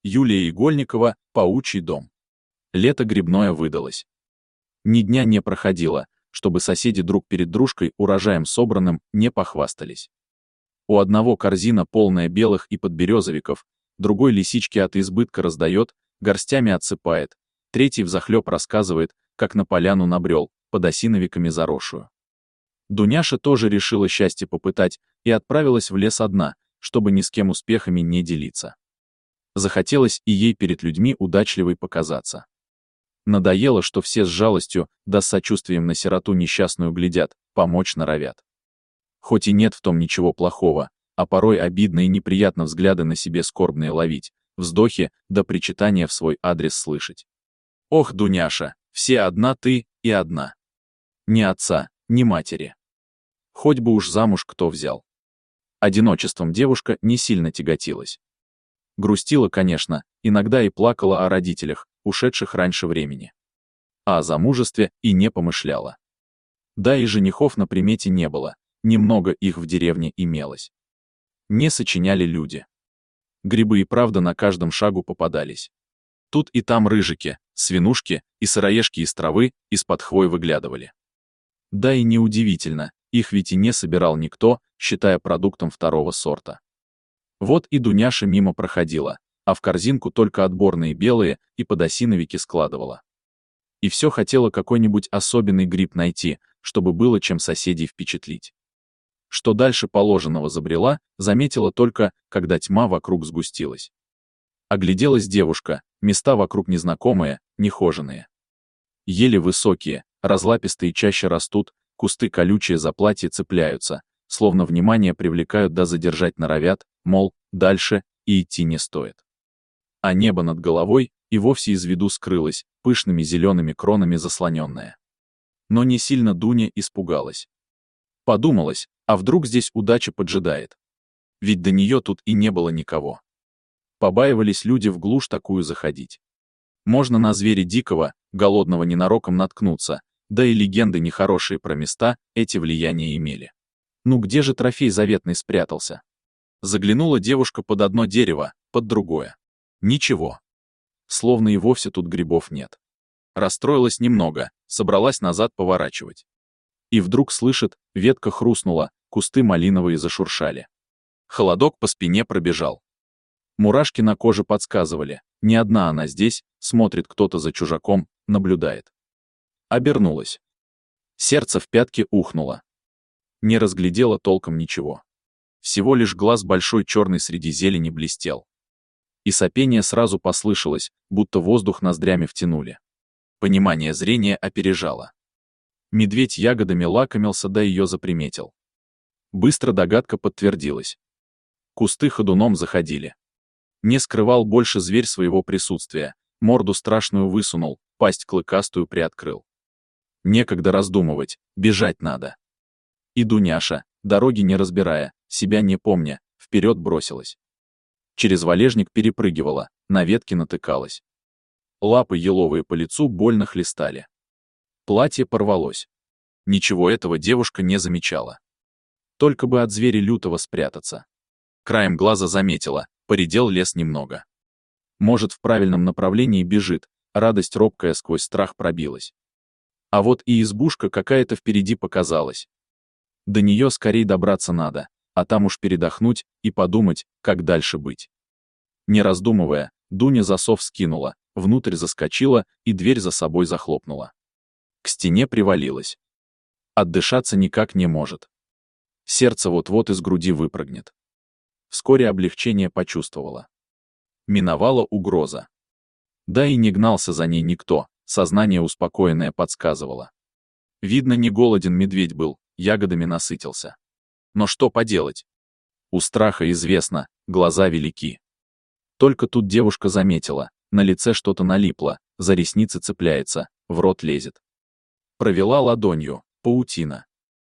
Юлия Игольникова, «Паучий дом». Лето грибное выдалось. Ни дня не проходило, чтобы соседи друг перед дружкой урожаем собранным не похвастались. У одного корзина полная белых и подберезовиков, другой лисички от избытка раздает, горстями отсыпает, третий взахлеб рассказывает, как на поляну набрел, под осиновиками заросшую. Дуняша тоже решила счастье попытать и отправилась в лес одна, чтобы ни с кем успехами не делиться. Захотелось и ей перед людьми удачливой показаться. Надоело, что все с жалостью, да с сочувствием на сироту несчастную глядят, помочь норовят. Хоть и нет в том ничего плохого, а порой обидно и неприятно взгляды на себе скорбные ловить, вздохи да причитания в свой адрес слышать. Ох, Дуняша, все одна ты и одна. Ни отца, ни матери. Хоть бы уж замуж кто взял. Одиночеством девушка не сильно тяготилась. Грустила, конечно, иногда и плакала о родителях, ушедших раньше времени. А о замужестве и не помышляла. Да и женихов на примете не было, немного их в деревне имелось. Не сочиняли люди. Грибы и правда на каждом шагу попадались. Тут и там рыжики, свинушки и сыроежки из травы из-под хвой выглядывали. Да и неудивительно, их ведь и не собирал никто, считая продуктом второго сорта. Вот и Дуняша мимо проходила, а в корзинку только отборные белые и подосиновики складывала. И все хотела какой-нибудь особенный гриб найти, чтобы было чем соседей впечатлить. Что дальше положенного забрела, заметила только, когда тьма вокруг сгустилась. Огляделась девушка, места вокруг незнакомые, нехоженые. Ели высокие, разлапистые чаще растут, кусты колючие за платье цепляются, словно внимание привлекают да задержать норовят, мол, дальше и идти не стоит. А небо над головой и вовсе из виду скрылось, пышными зелеными кронами заслоненное. Но не сильно Дуня испугалась. Подумалось, а вдруг здесь удача поджидает? Ведь до нее тут и не было никого. Побаивались люди в глушь такую заходить. Можно на зверя дикого, голодного ненароком наткнуться, да и легенды нехорошие про места эти влияния имели. Ну где же трофей заветный спрятался? Заглянула девушка под одно дерево, под другое. Ничего. Словно и вовсе тут грибов нет. Расстроилась немного, собралась назад поворачивать. И вдруг слышит, ветка хрустнула, кусты малиновые зашуршали. Холодок по спине пробежал. Мурашки на коже подсказывали, не одна она здесь, смотрит кто-то за чужаком, наблюдает. Обернулась. Сердце в пятке ухнуло. Не разглядела толком ничего. Всего лишь глаз большой черный среди зелени блестел. И сопение сразу послышалось, будто воздух ноздрями втянули. Понимание зрения опережало. Медведь ягодами лакомился, да ее заприметил. Быстро догадка подтвердилась. Кусты ходуном заходили. Не скрывал больше зверь своего присутствия, морду страшную высунул, пасть клыкастую приоткрыл. Некогда раздумывать, бежать надо. И Дуняша, дороги не разбирая, себя не помня, вперед бросилась. Через валежник перепрыгивала, на ветки натыкалась. Лапы еловые по лицу больно хлестали. Платье порвалось. Ничего этого девушка не замечала. Только бы от зверя лютого спрятаться. Краем глаза заметила, поредел лес немного. Может, в правильном направлении бежит, радость робкая сквозь страх пробилась. А вот и избушка какая-то впереди показалась. До нее скорей добраться надо, а там уж передохнуть и подумать, как дальше быть. Не раздумывая, Дуня засов скинула, внутрь заскочила и дверь за собой захлопнула. К стене привалилась. Отдышаться никак не может. Сердце вот-вот из груди выпрыгнет. Вскоре облегчение почувствовала. Миновала угроза. Да и не гнался за ней никто, сознание успокоенное подсказывало. Видно, не голоден медведь был, ягодами насытился. Но что поделать? У страха известно, глаза велики. Только тут девушка заметила, на лице что-то налипло, за ресницы цепляется, в рот лезет. Провела ладонью, паутина.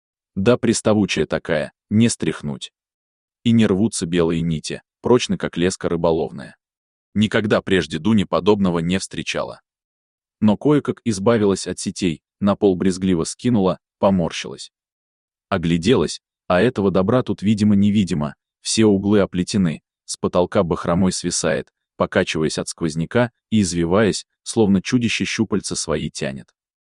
Да приставучая такая, не стряхнуть. И не рвутся белые нити, прочны как леска рыболовная. Никогда прежде Дуня подобного не встречала. Но кое-как избавилась от сетей, на пол брезгливо скинула, поморщилась. Огляделась, а этого добра тут видимо-невидимо, все углы оплетены, с потолка бахромой свисает, покачиваясь от сквозняка и извиваясь, словно чудище щупальца свои тянет.